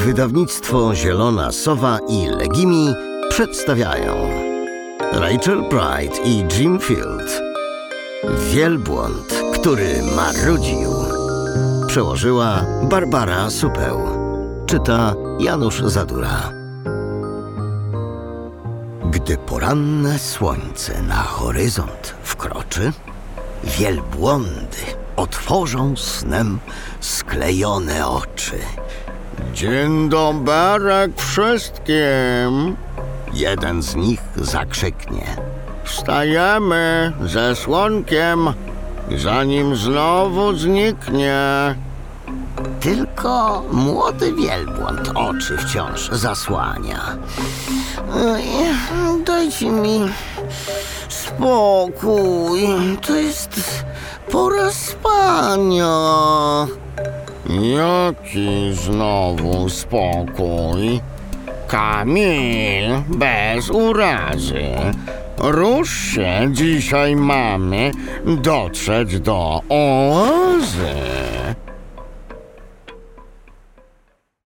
Wydawnictwo Zielona Sowa i Legimi przedstawiają Rachel Bright i Jim Field. Wielbłąd, który marudził. Przełożyła Barbara Supeł. Czyta Janusz Zadura. Gdy poranne słońce na horyzont wkroczy, wielbłądy otworzą snem sklejone oczy. Dzień dobry wszystkim! Jeden z nich zakrzyknie. Wstajemy ze słonkiem, zanim znowu zniknie. Tylko młody wielbłąd oczy wciąż zasłania. Dajcie mi spokój. To jest pora spania. Jaki znowu spokój? Kamil, bez urazy. Rusz się, dzisiaj mamy dotrzeć do oazy.